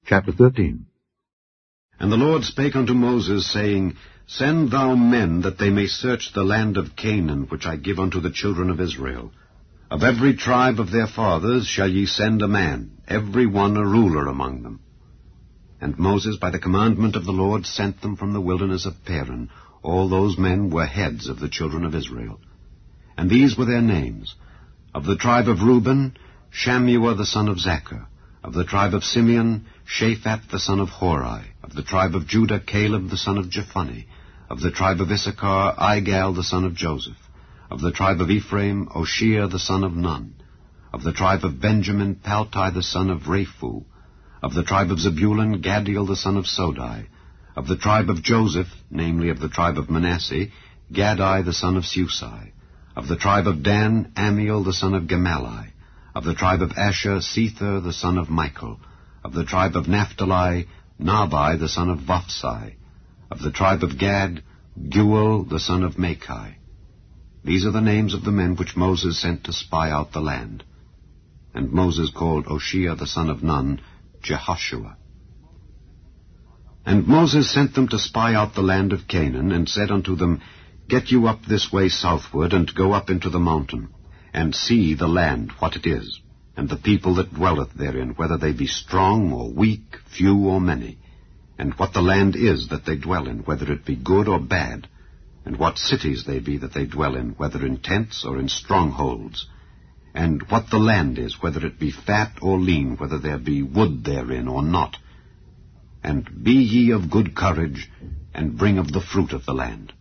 Chapter 13. And the Lord spake unto Moses, saying, Send thou men, that they may search the land of Canaan, which I give unto the children of Israel. Of every tribe of their fathers shall ye send a man, every one a ruler among them. And Moses, by the commandment of the Lord, sent them from the wilderness of Paran. All those men were heads of the children of Israel. And these were their names. Of the tribe of Reuben, Shammua the son of Zaccur. Of the tribe of Simeon, Shaphat the son of Hori. Of the tribe of Judah, Caleb the son of Jephunneh. Of the tribe of Issachar, Igal the son of Joseph. Of the tribe of Ephraim, Oshea the son of Nun. Of the tribe of Benjamin, Paltai the son of Raphu. Of the tribe of Zebulun, Gadiel the son of Sodai. Of the tribe of Joseph, namely of the tribe of Manasseh, Gadai the son of Susai. Of the tribe of Dan, Amiel the son of Gemalli. Of the tribe of Asher, Sethur the son of Michael. Of the tribe of Naphtali, Nabai the son of Vophsi. Of the tribe of Gad, Guel the son of Machi. These are the names of the men which Moses sent to spy out the land. And Moses called Oshea the son of Nun, Jehoshua. And Moses sent them to spy out the land of Canaan, and said unto them, Get you up this way southward, and go up into the mountain, and see the land, what it is, and the people that dwelleth therein, whether they be strong or weak, few or many, and what the land is that they dwell in, whether it be good or bad, and what cities they be that they dwell in, whether in tents or in strongholds, and what the land is, whether it be fat or lean, whether there be wood therein or not. And be ye of good courage, and bring of the fruit of the land.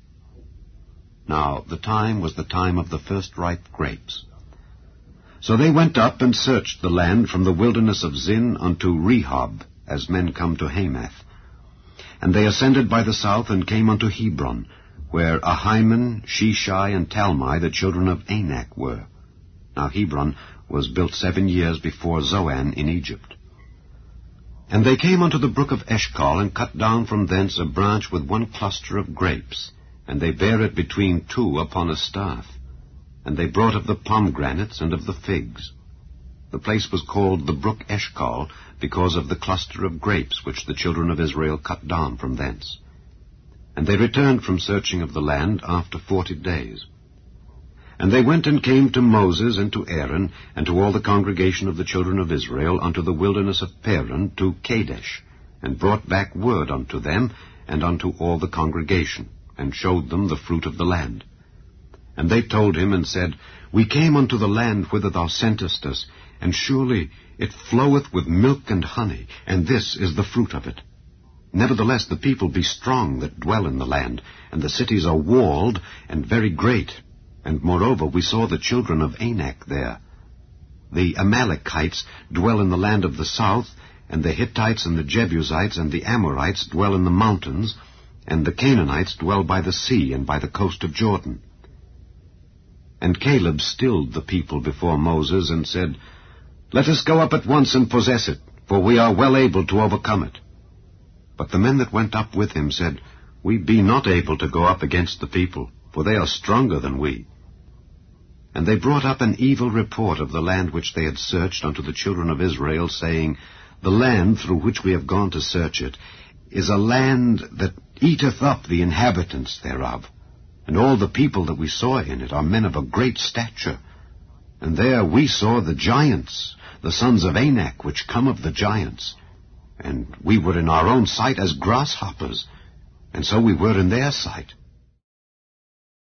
Now the time was the time of the first ripe grapes. So they went up and searched the land from the wilderness of Zin unto Rehob, as men come to Hamath. And they ascended by the south, and came unto Hebron, where Ahiman, Sheshai, and Talmai, the children of Anak, were. Now Hebron was built 7 years before Zoan in Egypt. And they came unto the brook of Eshcol, and cut down from thence a branch with one cluster of grapes, and they bare it between two upon a staff. And they brought of the pomegranates and of the figs. The place was called the brook Eshcol, because of the cluster of grapes which the children of Israel cut down from thence. And they returned from searching of the land after 40 days. And they went and came to Moses and to Aaron, and to all the congregation of the children of Israel, unto the wilderness of Paran, to Kadesh, and brought back word unto them, and unto all the congregation, and showed them the fruit of the land. And they told him, and said, We came unto the land whither thou sentest us, and surely it floweth with milk and honey, and this is the fruit of it. Nevertheless the people be strong that dwell in the land, and the cities are walled, and very great. And moreover we saw the children of Anak there. The Amalekites dwell in the land of the south, and the Hittites and the Jebusites and the Amorites dwell in the mountains, and the Canaanites dwell by the sea and by the coast of Jordan. And Caleb stilled the people before Moses, and said, Let us go up at once and possess it, for we are well able to overcome it. But the men that went up with him said, We be not able to go up against the people, for they are stronger than we. And they brought up an evil report of the land which they had searched unto the children of Israel, saying, The land through which we have gone to search it is a land that eateth up the inhabitants thereof. And all the people that we saw in it are men of a great stature. And there we saw the giants, the sons of Anak, which come of the giants. And we were in our own sight as grasshoppers, and so we were in their sight.